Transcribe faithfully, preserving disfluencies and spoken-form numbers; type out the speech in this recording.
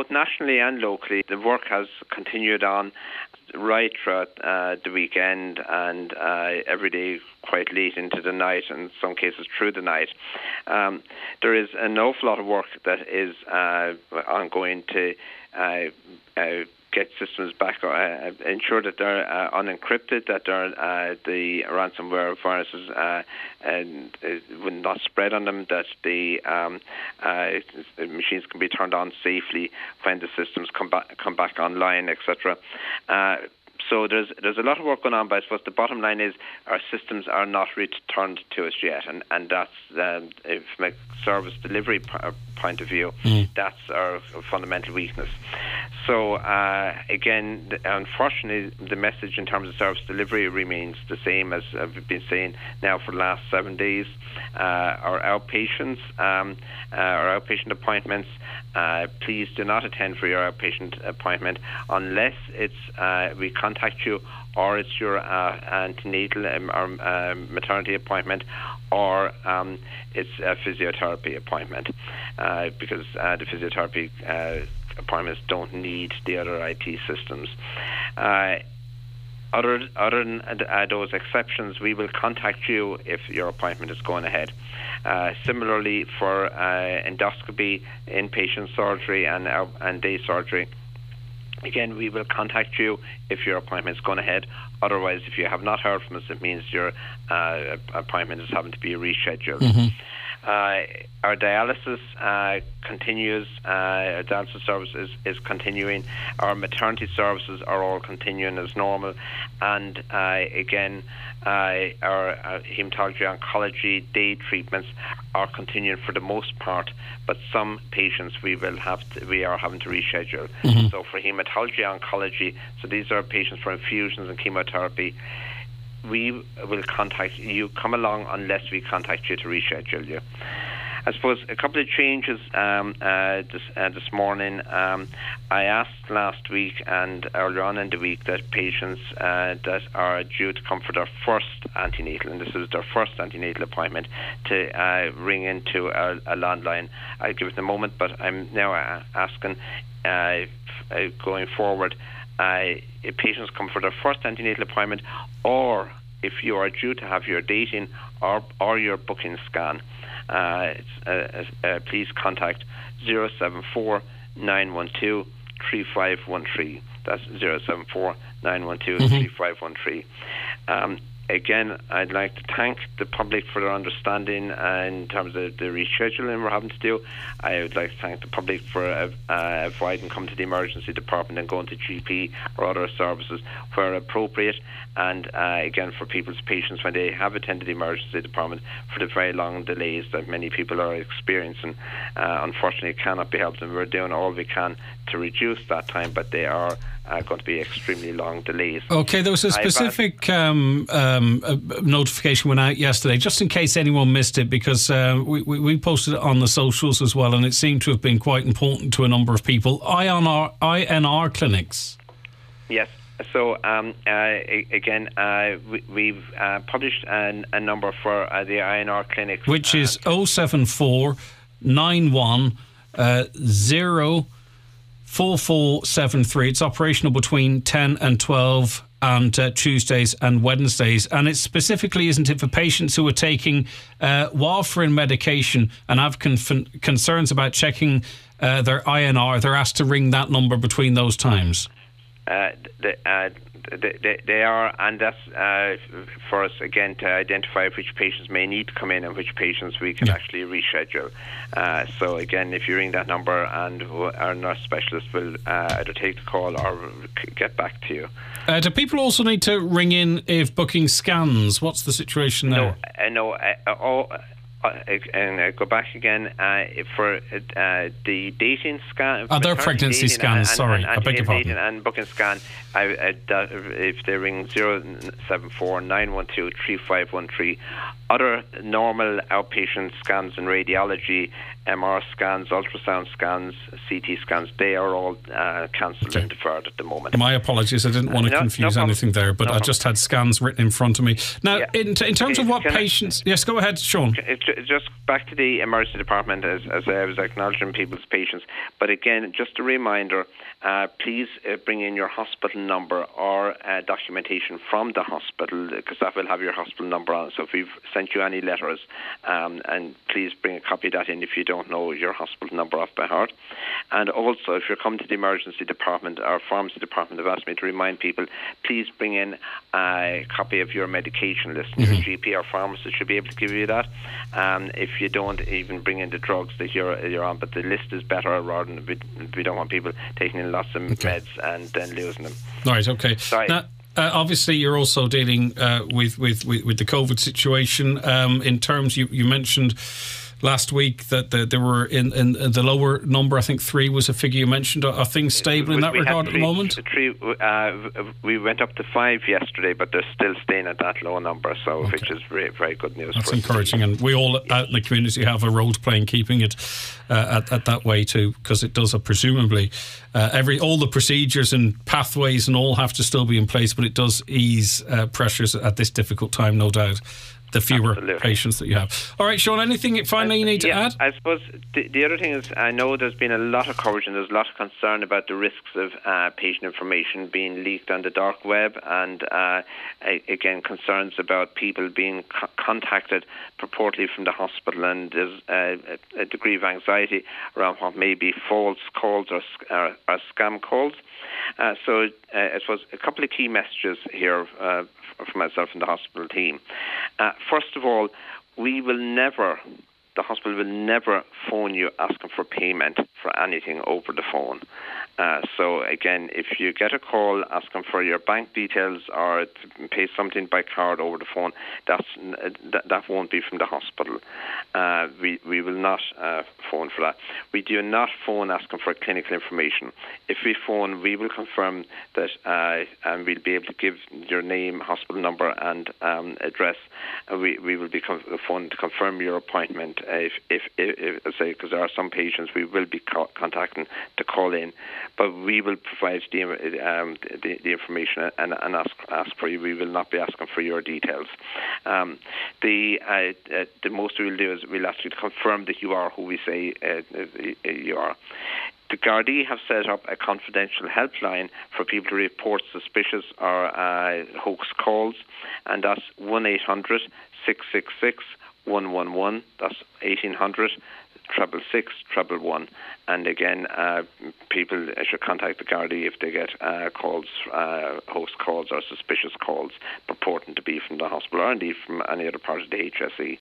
both nationally and locally, the work has continued on right throughout uh, the weekend and uh, every day quite late into the night, and in some cases through the night. Um, there is an awful lot of work that is uh, ongoing to uh, uh, get systems back, uh, ensure that they're uh, unencrypted, that they're, uh, the ransomware viruses uh, and, uh, will not spread on them, that the um, uh, machines can be turned on safely when the systems come back, come back online, et cetera. Uh, So there's there's a lot of work going on, but I suppose the bottom line is our systems are not returned to us yet, and and that's um, from a service delivery p- point of view, mm. that's our fundamental weakness. So uh, again, the, unfortunately, the message in terms of service delivery remains the same as I've been saying now for the last seven days. Uh, our outpatients, um, uh, our outpatient appointments. Uh, please do not attend for your outpatient appointment unless it's uh, we contact you, or it's your uh, antenatal um, or uh, maternity appointment, or um, it's a physiotherapy appointment, uh, because uh, the physiotherapy uh, appointments don't need the other I T systems. Uh, Other, other than uh, those exceptions, we will contact you if your appointment is going ahead. Uh, similarly, for uh, endoscopy, inpatient surgery, and uh, and day surgery, again, we will contact you if your appointment is going ahead. Otherwise, if you have not heard from us, it means your uh, appointment is having to be rescheduled. Mm-hmm. Uh, our dialysis uh, continues. Uh, our dialysis service is, is continuing. Our maternity services are all continuing as normal. And uh, again, uh, our, our hematology oncology day treatments are continuing for the most part. But some patients we will have to, we are having to reschedule. Mm-hmm. So for hematology oncology, so these are patients for infusions and chemotherapy. We will contact you. Come along unless we contact you to reschedule you. I suppose a couple of changes um, uh, this, uh, this morning. Um, I asked last week and earlier on in the week that patients uh, that are due to come for their first antenatal, and this is their first antenatal appointment, to uh, ring into a, a landline. I'll give it in a moment, but I'm now uh, asking uh, uh, going forward, Uh, if patients come for their first antenatal appointment, or if you are due to have your dating or or your booking scan, uh, it's, uh, uh, please contact zero seven four nine one two three five one three. That's zero seven four nine one two three five one three. Um, Again, I'd like to thank the public for their understanding uh, in terms of the rescheduling we're having to do. I would like to thank the public for uh, uh, avoiding coming to the emergency department and going to G P or other services where appropriate. And uh, again, for people's patients when they have attended the emergency department, for the very long delays that many people are experiencing. Uh, unfortunately, it cannot be helped, and we're doing all we can to reduce that time, but they are Uh, going to be extremely long delays. Okay, there was a specific um, um, uh, notification went out yesterday, just in case anyone missed it, because uh, we, we, we posted it on the socials as well, and it seemed to have been quite important to a number of people. I N R, I N R clinics. Yes. So um, uh, again, uh, we, we've uh, published an, a number for uh, the I N R clinics, which uh, is oh seven four nine one zero four four seven three. It's operational between ten and twelve and uh, Tuesdays and Wednesdays, and it specifically, isn't it, for patients who are taking uh, warfarin medication and have conf- concerns about checking uh, their I N R. They're asked to ring that number between those times. Uh, the, uh, they, they are, and that's uh, for us again to identify which patients may need to come in and which patients we can yeah. actually reschedule. Uh, so again, if you ring that number, and our nurse specialist will uh, either take the call or get back to you. Uh, do people also need to ring in if booking scans? What's the situation there? No, uh, no. Uh, all, Uh, and uh, go back again uh, for uh, the dating scan. Oh, they're pregnancy scans, and, sorry. And, and, I beg your pardon. And booking scan, I, I, that, if they ring zero seven four nine one two three five one three. Other normal outpatient scans and radiology, M R scans, ultrasound scans, C T scans, they are all uh, cancelled okay. and deferred at the moment. My apologies, I didn't want to uh, no, confuse no anything there, but no I just had scans written in front of me. Now, yeah. in, in terms of what Can patients... I, yes, go ahead, Sean. Just back to the emergency department, as, as I was acknowledging people's patients, but again, just a reminder, uh, please uh, bring in your hospital number or uh, documentation from the hospital, because that will have your hospital number on it. So if we've sent you any letters, um, and please bring a copy of that in if you don't know your hospital number off by heart. And also, if you're coming to the emergency department, our pharmacy department have asked me to remind people, please bring in a copy of your medication list. Mm-hmm. Your G P or pharmacist should be able to give you that. Um, if you don't, even bring in the drugs that you're, you're on, but the list is better rather than we, we don't want people taking in lots of okay. meds and then losing them. All right, okay. Sorry. Now, Uh, obviously, you're also dealing uh, with, with, with, with the COVID situation. Um, in terms, you, you mentioned last week that the, there were in, in the lower number, I think three was a figure you mentioned. Are things stable in that we regard three, at the moment? Three, uh, we went up to five yesterday, but they're still staying at that low number, so okay. which is very, very good news. That's for encouraging, us. And we all out in the community have a role to play in keeping it uh, at, at that way too, because it does uh, presumably uh, every all the procedures and pathways and all have to still be in place, but it does ease uh, pressures at this difficult time, no doubt. The fewer Absolutely. patients that you have. All right, Sean, anything finally you need to yeah, add? I suppose the, the other thing is, I know there's been a lot of coverage and there's a lot of concern about the risks of uh, patient information being leaked on the dark web, and uh, again, concerns about people being co- contacted purportedly from the hospital, and there's uh, a degree of anxiety around what may be false calls or, or, or scam calls. Uh, so uh, I suppose a couple of key messages here uh, for myself and the hospital team. Uh, first of all, we will never, the hospital will never phone you asking for payment for anything over the phone. Uh, so again, if you get a call asking for your bank details or to pay something by card over the phone, that's that, that won't be from the hospital. Uh, we we will not uh, phone for that. We do not phone asking for clinical information. If we phone, we will confirm that, uh, and we'll be able to give your name, hospital number, and um, address. And we we will be com- phone to confirm your appointment. Uh, if if, if, if say, because there are some patients we will be co- contacting to call in. But we will provide the, um, the, the information and, and ask ask for you. We will not be asking for your details. Um, the uh, uh, the most we will do is we'll ask you to confirm that you are who we say uh, you are. The Gardaí have set up a confidential helpline for people to report suspicious or uh, hoax calls, and that's one eight hundred six six six one one one. That's eighteen hundred triple six triple one. And again, uh, people should contact the Gardaí if they get uh, calls, uh, host calls or suspicious calls purporting to be from the hospital or indeed from any other part of the H S E.